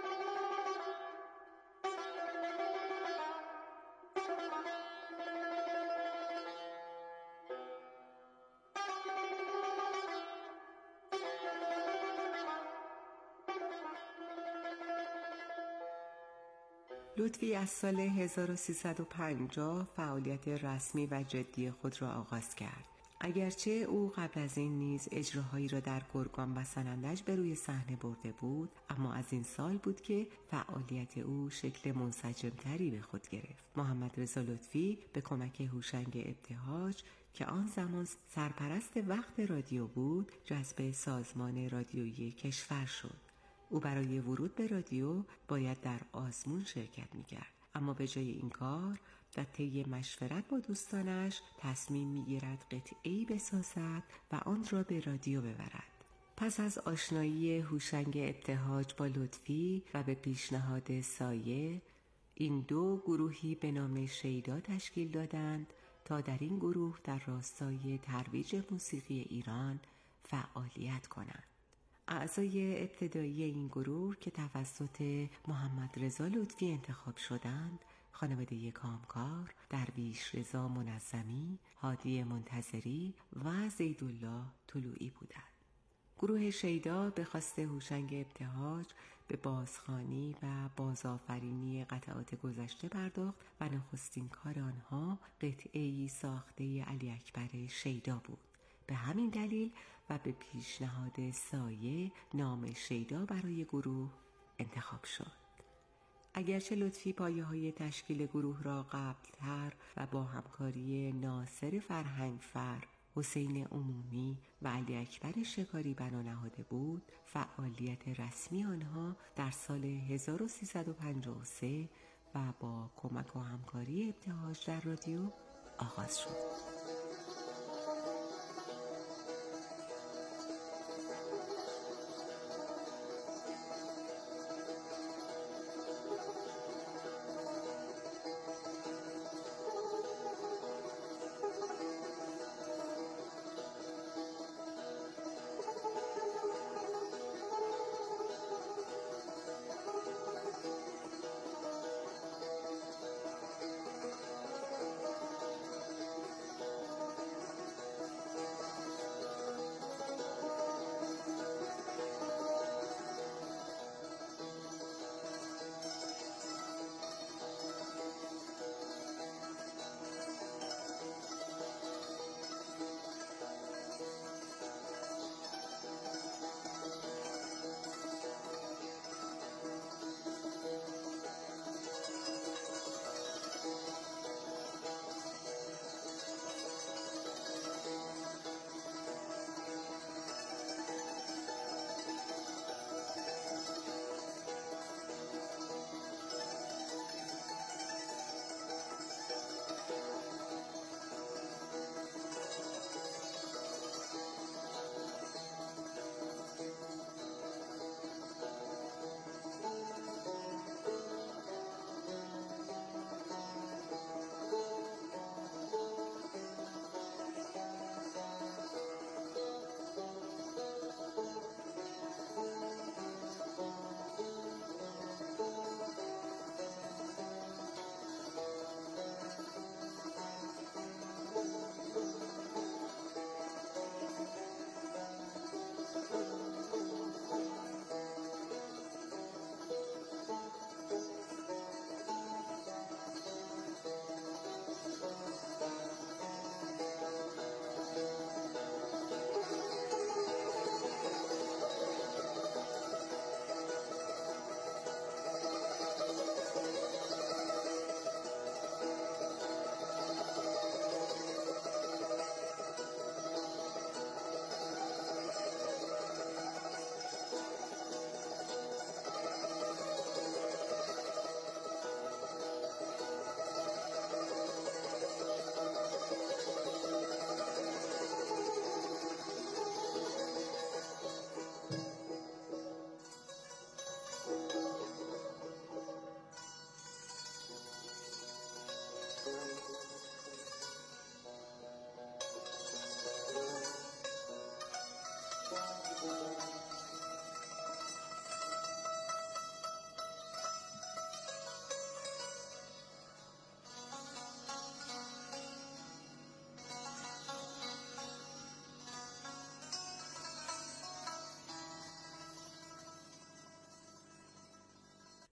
S20: لطفی از سال هزار و سیصد و پنجاه فعالیت رسمی و جدی خود را آغاز کرد. اگرچه او قبل از این نیز اجراهایی را در گرگان و سنندج به روی صحنه برده بود، اما از این سال بود که فعالیت او شکل منسجمتری به خود گرفت. محمد رضا لطفی به کمک هوشنگ ابتهاج که آن زمان سرپرست وقت رادیو بود، جذب سازمان رادیویی کشور شد. او برای ورود به رادیو باید در آزمون شرکت می‌کرد، اما به جای این کار و طی مشورت با دوستانش تصمیم می‌گیرد قطعه‌ای بسازد و آن را به رادیو ببرد. پس از آشنایی هوشنگ ابتهاج با لطفی و به پیشنهاد سایه، این دو گروهی به نام شیدا تشکیل دادند تا در این گروه در راستای ترویج موسیقی ایران فعالیت کنند. اعضای ابتدایی این گروه که توسط محمد رضا لطفی انتخاب شدند، خانواده کامکار، درویش رضا منظمی، هادی منتظری و زیدالله طلوعی بودند. گروه شیدا به خواست هوشنگ ابتهاج به بازخوانی و بازآفرینی قطعات گذشته پرداخت و نخستین کار آنها قطعه‌ای ساخته علی اکبر شیدا بود. به همین دلیل و به پیشنهاد سایه نام شیدا برای گروه انتخاب شد. اگرچه لطفی پایه‌های تشکیل گروه را قبل‌تر و با همکاری ناصر فرهنگفر، حسین عمومی و علی اکبر شکاری بنا نهاده بود، فعالیت رسمی آنها در سال هزار و سیصد و پنجاه و سه و با کمک و همکاری ابتهاج در رادیو آغاز شد.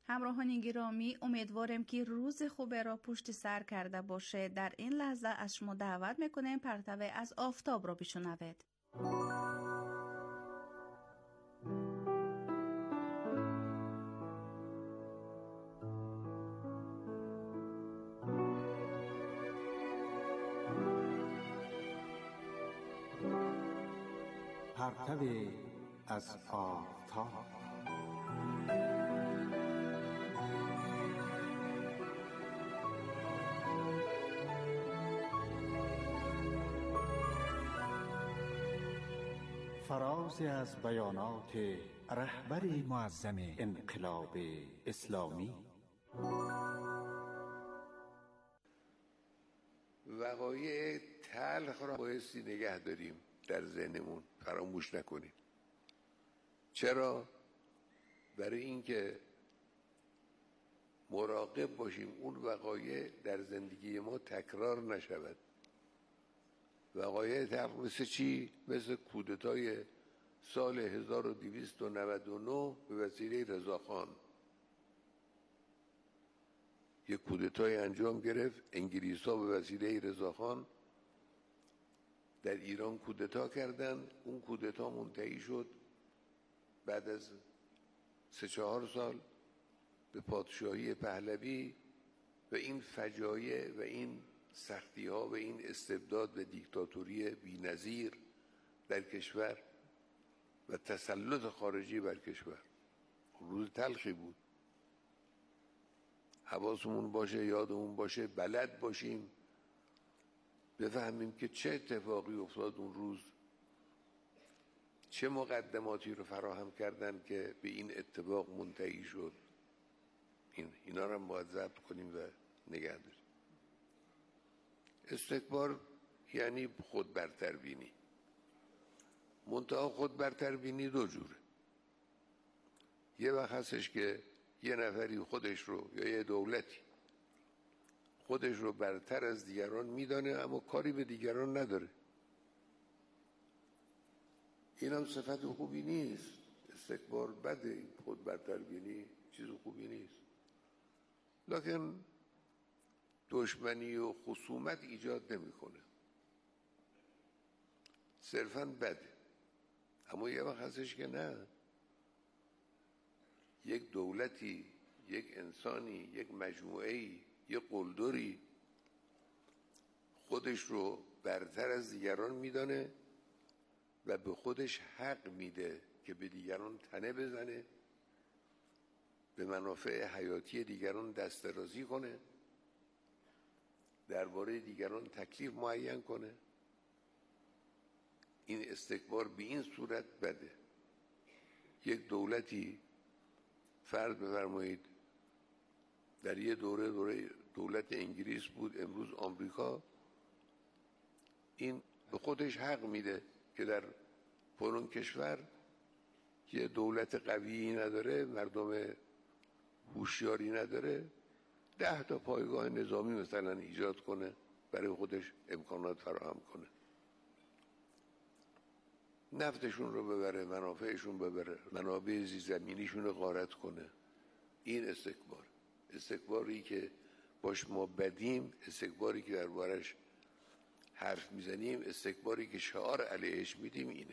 S3: همراهان گرامی، امیدوارم که روز خوب را پشت سر کرده باشه. در این لحظه از شما دعوت میکنیم پرتو از آفتاب را بشنوید.
S21: پرتو از آفتاب. فراز از بیانات رهبر معظم انقلاب اسلامی.
S22: وقایع تلخ را بایستی نگه داریم در ذهنمون، فراموش نکنیم. چرا؟ برای اینکه مراقب باشیم اون وقایع در زندگی ما تکرار نشود. وقایع تلخ مثل چی؟ مثل کودتای سال هزار و دویست و نود و نه به وسیله رضاخان. یک کودتای انجام گرفت، انگلیس‌ها به وسیله رضاخان در ایران کودتا کردن. اون کودتا منتهی شد بعد از سه چهار سال به پادشاهی پهلوی و این فجایع و این سختی ها و این استبداد و دیکتاتوری بی‌نظیر در کشور و تسلط خارجی بر کشور. روز تلخی بود. حواسمون باشه، یادمون باشه، بلد باشیم، بفهمیم که چه اتفاقی افتاد اون روز، چه مقدماتی رو فراهم کردن که به این اتفاق منتهی شد. این اینا رو هم باید ضبط کنیم و نگه داریم. استکبار یعنی خود برتر بینی. منتها خود برتر بینی دو جوره. یه وقت هستش که یه نفری خودش رو یا یه دولتی خودش رو برتر از دیگران میدانه اما کاری به دیگران نداره. این هم صفت خوبی نیست. استکبار بده. خود برتر بینی چیز خوبی نیست. لکن دشمنی و خصومت ایجاد نمیکنه. صرفاً بده. اما یه وقت هستش که نه. یک دولتی، یک انسانی، یک مجموعه‌ای، یک قلدری خودش رو برتر از دیگران میدانه و به خودش حق میده که به دیگران تنه بزنه، به منافع حیاتی دیگران دست درازی کنه، درباره دیگران تکلیف معین کنه. این استکبار به این صورت بده. یک دولتی، فرض بفرمایید در یه دوره دوره دولت انگلیس بود، امروز آمریکا، این به خودش حق میده که در فلان کشور یه دولت قوی نداره، مردم هوشیاری نداره، ده تا پایگاه نظامی مثلا ایجاد کنه، برای خودش امکانات فراهم کنه، نفتشون رو ببره، منافعشون ببره، منابع زیرزمینیشون رو غارت کنه. این استکبار. استکباری که باش ما بدیم، استکباری که دربارش حرف میزنیم، استکباری که شعار علیهش میدیم اینه.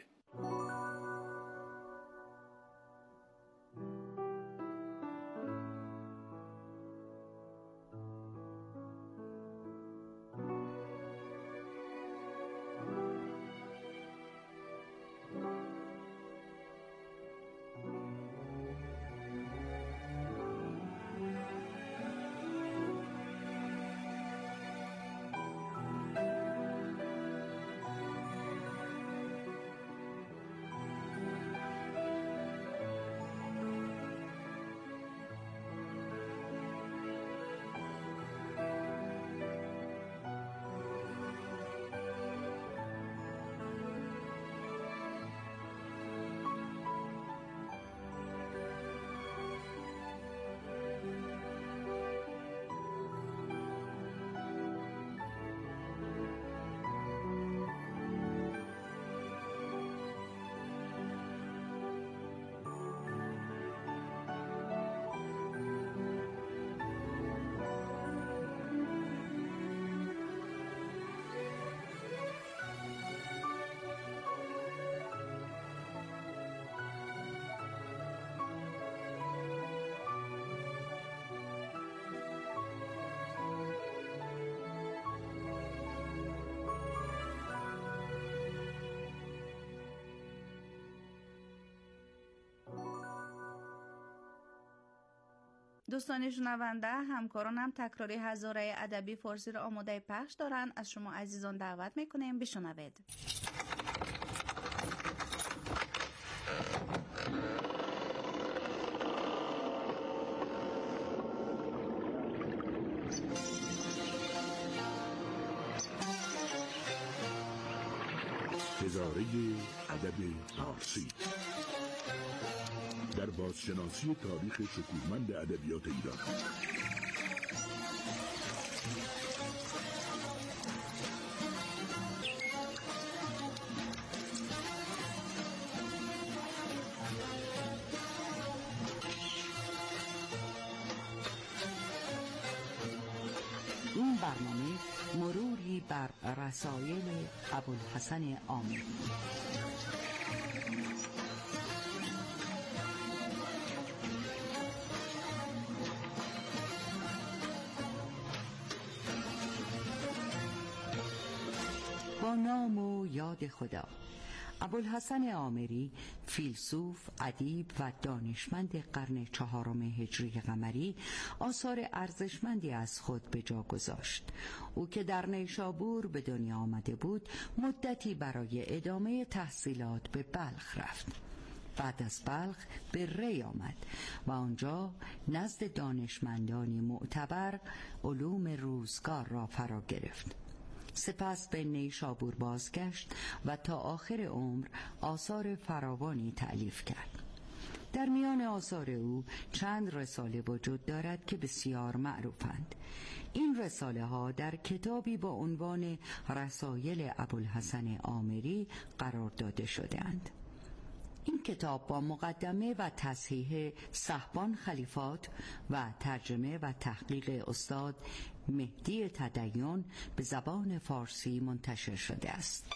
S3: دوستان شنونده، همکارانم تکراری هزاره ادبی فارسی را آماده پخش دارند. از شما عزیزان دعوت میکنیم بشنوید.
S1: هزاره ادب فارسی در بازشناسی تاریخ شکوهمند ادبیات ایران.
S6: این برنامه مروری بر رسایل ابوالحسن آمری. با نام و یاد خدا. ابوالحسن آمری فیلسوف، ادیب و دانشمند قرن چهارم هجری قمری آثار ارزشمندی از خود به جا گذاشت. او که در نیشابور به دنیا آمده بود، مدتی برای ادامه تحصیلات به بلخ رفت. بعد از بلخ به ری آمد و آنجا نزد دانشمندانی معتبر علوم روزگار را فرا گرفت. سپس به نیشابور بازگشت و تا آخر عمر آثار فراوانی تألیف کرد. در میان آثار او چند رساله وجود دارد که بسیار معروفند. این رساله ها در کتابی با عنوان رسایل ابوالحسن آمری قرار داده شده‌اند. این کتاب با مقدمه و تصحیح صحبان خلیفات و ترجمه و تحقیق استاد مهدی تدین به زبان فارسی منتشر شده است.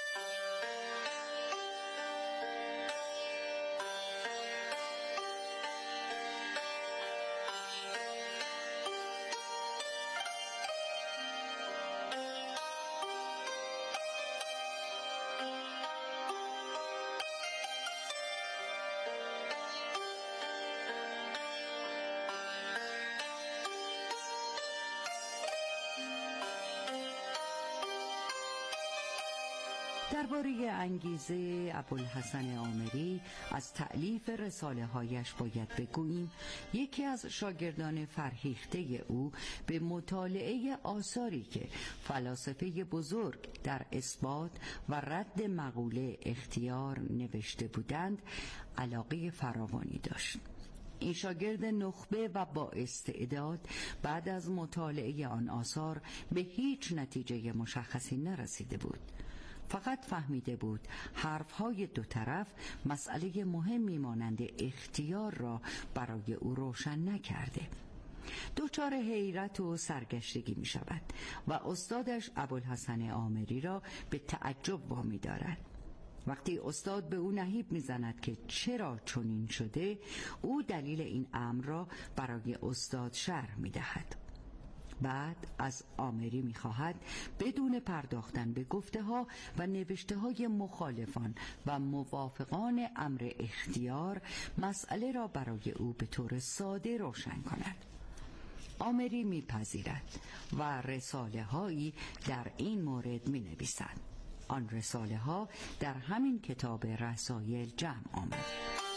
S6: درباره انگیزه ابوالحسن آمری از تألیف رساله هایش باید بگوییم یکی از شاگردان فرهیخته او به مطالعه آثاری که فلاسفه بزرگ در اثبات و رد مقوله اختیار نوشته بودند علاقه فراوانی داشت. این شاگرد نخبه و با استعداد بعد از مطالعه آن آثار به هیچ نتیجه مشخصی نرسیده بود. فقط فهمیده بود حرفهای دو طرف مسئله مهمی مانند اختیار را برای او روشن نکرده. دچار حیرت و سرگشتگی می شود و استادش ابوالحسن آمری را به تعجب وامی دارد. وقتی استاد به او نهیب می زند که چرا چنین شده، او دلیل این امر را برای استاد شرح می دهد. بعد از آمری می‌خواهد بدون پرداختن به گفته‌ها و نوشته‌های مخالفان و موافقان امر اختیار مسئله را برای او به طور ساده روشن کند. آمری می‌پذیرد و رساله‌هایی در این مورد می‌نویسد. آن رساله‌ها در همین کتاب رسایل جمع آمد.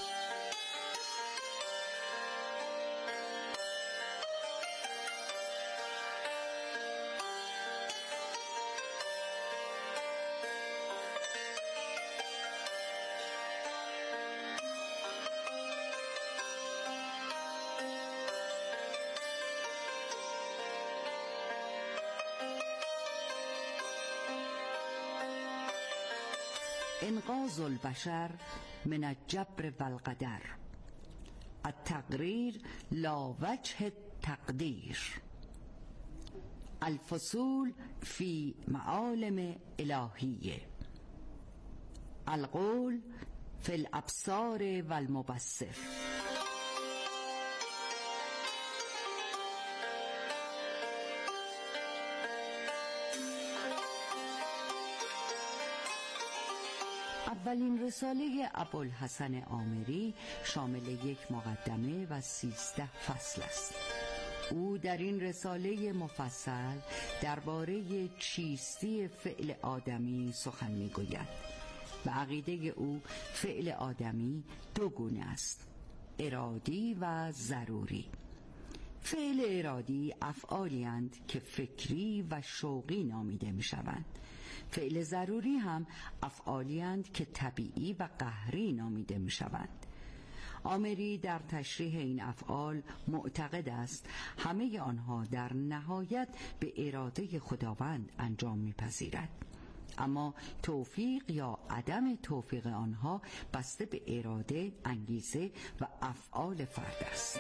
S6: انقاذ البشر من الجبر والقدر، التقریر لا وجه التقدیر، الفصول فی معالم الهیه، القول فی الابصار والمبصر. اولین رساله ابوالحسن آمری شامل یک مقدمه و سیزده فصل است. او در این رساله مفصل درباره چیستی فعل آدمی سخن می‌گوید. به عقیده او فعل آدمی دو گونه است: ارادی و ضروری. فعل ارادی افعالی اند که فکری و شوقی نامیده می شوند. فعل ضروری هم افعالی اند که طبیعی و قهری نامیده می شوند. آمری در تشریح این افعال معتقد است همه آنها در نهایت به اراده خداوند انجام می پذیرد، اما توفیق یا عدم توفیق آنها بسته به اراده، انگیزه و افعال فرد است.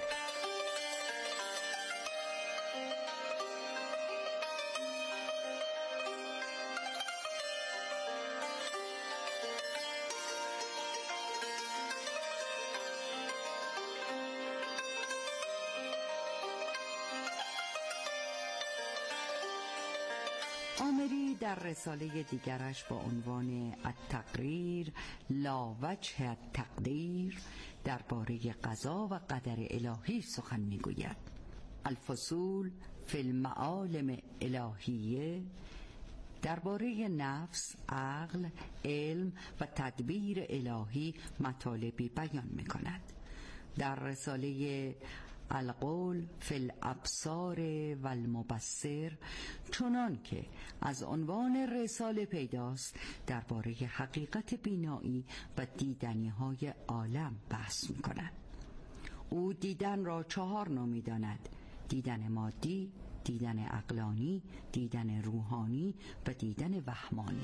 S6: آمری در رساله دیگرش با عنوان التقریر لا وجه التقدیر درباره قضا و قدر الهی سخن میگوید. الفصول فی المعالم الهیه درباره نفس، عقل، علم و تدبیر الهی مطالبی بیان میکند. در رساله القول فی الابصار و المبصر چنان که از عنوان رساله پیداست درباره حقیقت بینایی و دیدنی های عالم بحث می کند. او دیدن را چهار نوع می داند: دیدن مادی، دیدن عقلانی، دیدن روحانی و دیدن وهمانی.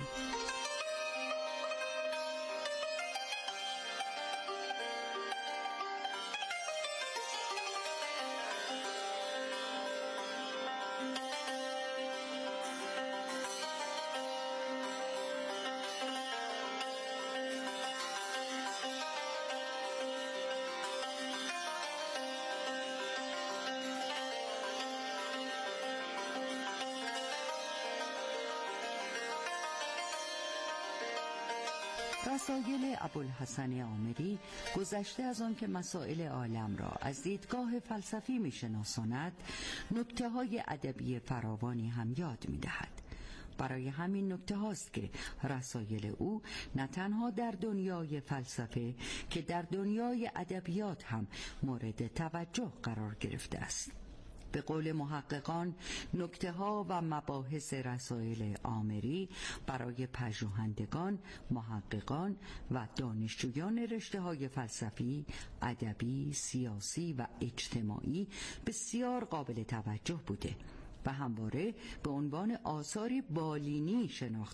S6: رسایل ابوالحسن آمری گذشته از آن که مسائل عالم را از دیدگاه فلسفی می‌شناساند، نکته‌های ادبی فراوانی هم یاد می‌دهد. برای همین نکته هاست که رسایل او نه تنها در دنیای فلسفه که در دنیای ادبیات هم مورد توجه قرار گرفته است. به قول محققان، نکته ها و مباحث رسائل آمری برای پژوهندگان، محققان و دانشجویان رشته های فلسفی، ادبی، سیاسی و اجتماعی بسیار قابل توجه بوده و همواره به عنوان آثاری بالینی شناخته